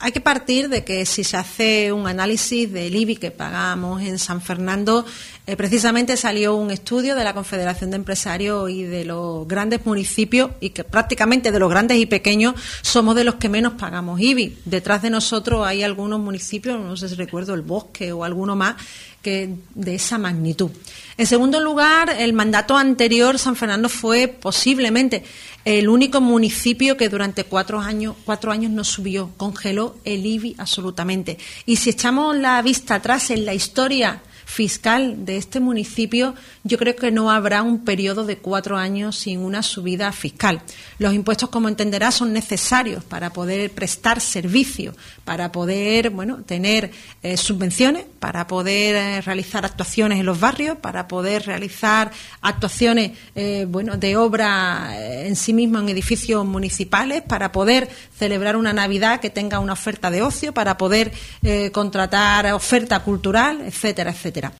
hay que partir de que si se hace un análisis del IBI que pagamos en San Fernando, precisamente salió un estudio de la Confederación de Empresarios y de los grandes municipios, y que prácticamente de los grandes y pequeños somos de los que menos pagamos IBI. Detrás de nosotros hay algunos municipios, no sé si recuerdo El Bosque o alguno más, que de esa magnitud. En segundo lugar, el mandato anterior, San Fernando fue posiblemente el único municipio que durante 4 años no subió, congeló el IBI absolutamente. Y si echamos la vista atrás en la historia fiscal de este municipio, yo creo que no habrá un periodo de 4 años sin una subida fiscal. Los impuestos, como entenderá, son necesarios para poder prestar servicios, para poder tener subvenciones, para poder realizar actuaciones en los barrios, para poder realizar actuaciones de obra en sí mismo en edificios municipales, para poder celebrar una Navidad que tenga una oferta de ocio, para poder contratar oferta cultural, etcétera, etcétera.